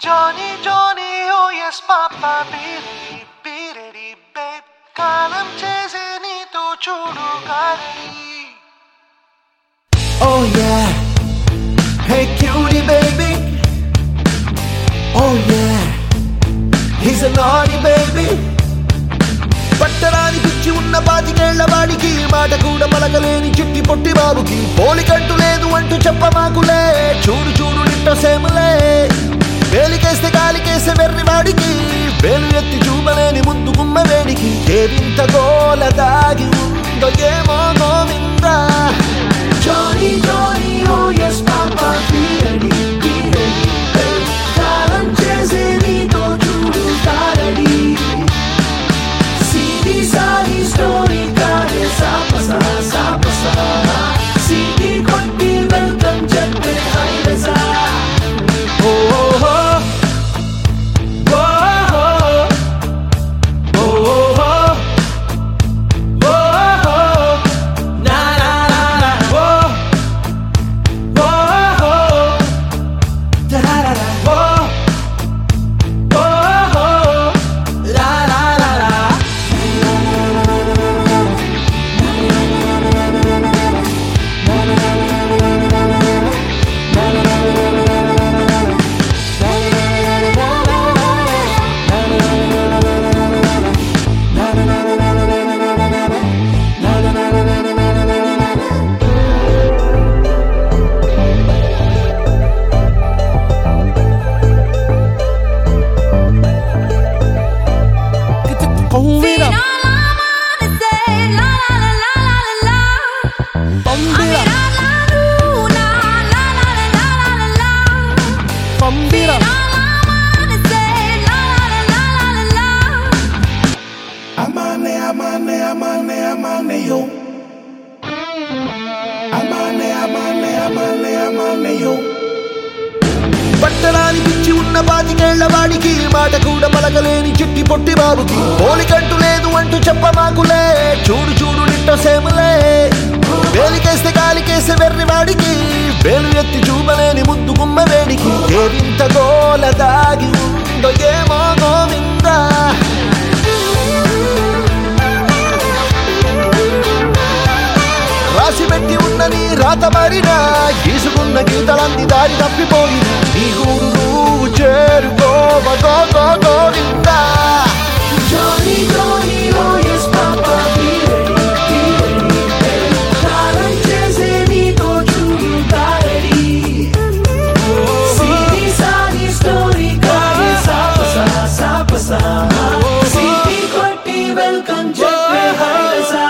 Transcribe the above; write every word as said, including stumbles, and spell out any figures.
Johnny, Johnny, oh yes, Papa, be ready, be ready, babe. Kalam chese neeto chudu karani. Oh yeah, hey cutie baby. Oh yeah, he's a naughty baby. పట్టరాని పిచ్చి ఉన్న పాతికేళ్ల వాడికి మాట కూడా పలకలేని చిట్టి పొట్టి బాబుకి పోలికంటూ లేదు అంటూ చెప్పమాకులే. చూడు చూడు నిట్టో సేములే, వేలికేస్తే గాలికేసే వెర్రి వాడికి వేలు ఎత్తి చూపలేని ముందు గుమ్మ వేడికి ఏవింత గోల దాగి ఉందో ఏమో Govinda. Johnny, Johnny, oh yes, Papa, be ready, be ready, babe. కాలం చేసే నీతో చూడు తారడి. సీది సారి స్టోరీ కాదే సాపసా సాపసా. సీది కొట్టి వెల్కమ్ చెప్పే హైరసా. ఓ ఓ ఓ ఓ ఓ ఓ నా నా నా నా ఓ ఓ da da da oh oh la la la la. Pump it up. Pump it up. Pump it up. Amane, amane, amane, amane yo. Amane, amane, amane, amane yo. పట్టరాని పిచ్చి ఉన్న పాతికేళ్ల వాడికి మాట కూడా పలకలేని చిట్టి పొట్టి బాబుకి పోలికంటూ లేదు అంటూ చెప్పమాకులే. చూడు చూడు నిట్టో సేములే, వేలికేస్తే గాలికేసే వెర్రి వాడికి వేలు ఎత్తి చూపలేని ముద్దు గుమ్మ వేడికి ఏవింత గోల దాగి ఉందో ఏమో గోవిందా. రాసి పెట్టి ఉన్న నీ రాత మారినా గీసుకున్న గీతలన్నీ దారి తప్పిపోయిన నీ గూడు నువ్వు చేరుకోవ go go Govinda. Johnny, Johnny, oh yes, Papa, be ready, be ready, babe. కాలం చేసే నీతో చూడు తారడి. సీది సారి స్టోరీ కాదే సాపసా సాపసా. సీది కొట్టి వెల్కమ్ చెప్పే హైరసా.